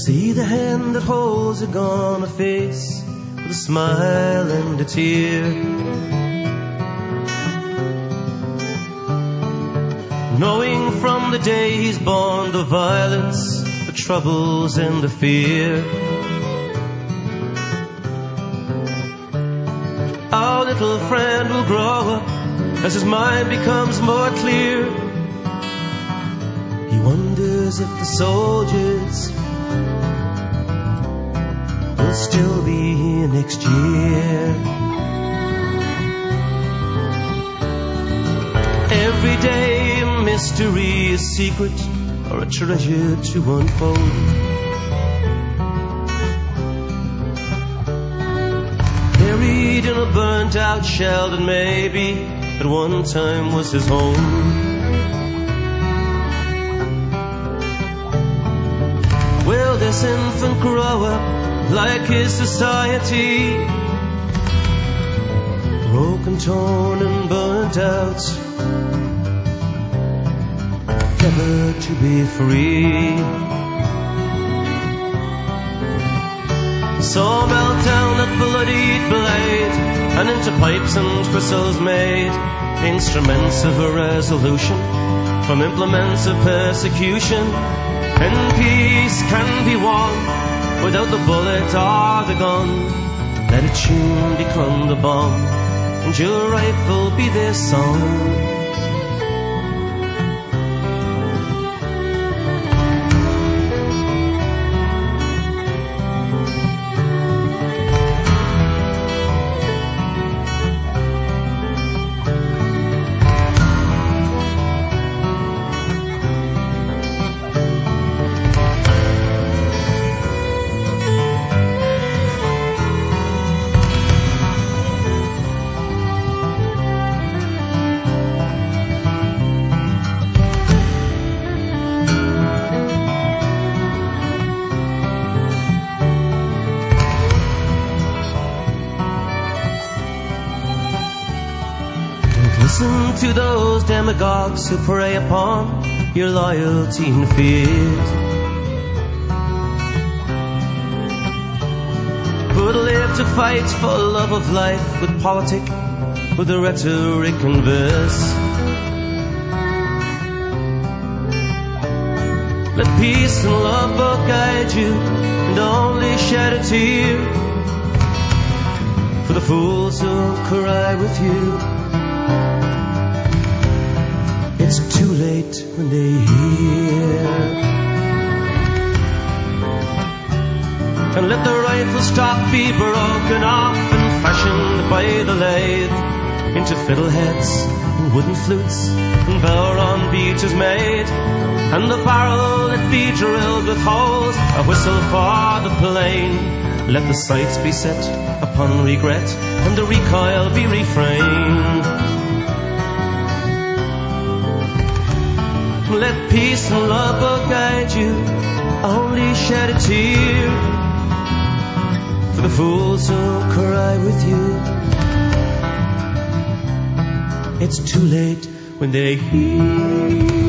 See the hand that holds a gone face with a smile and a tear. Knowing from the day he's born the violence, the troubles and the fear. Our little friend will grow up as his mind becomes more clear. He wonders if the soldiers will still be here next year. Every day a mystery, a secret, or a treasure to unfold. Buried in a burnt out shell that maybe at one time was his home. Will this infant grow up like his society? Broken, torn and burnt out, never to be free. So melt down that bloodied blade, and into pipes and whistles made, instruments of a resolution from implements of persecution. And peace can be won without the bullet or the gun. Let a tune become the bomb, and your rifle be their song. Listen to those demagogues who prey upon your loyalty and fears, who'd live to fight for love of life with politic, with the rhetoric and verse. Let peace and love both guide you, and only shed a tear for the fools who cry with you. It's too late when they hear. And let the rifle stock be broken off and fashioned by the lathe into fiddleheads and wooden flutes, and Bowron beaters made, and the barrel that be drilled with holes, a whistle for the plain. Let the sights be set upon regret, and the recoil be refrained. Let peace and love both guide you, only shed a tear for the fools who cry with you. It's too late when they hear.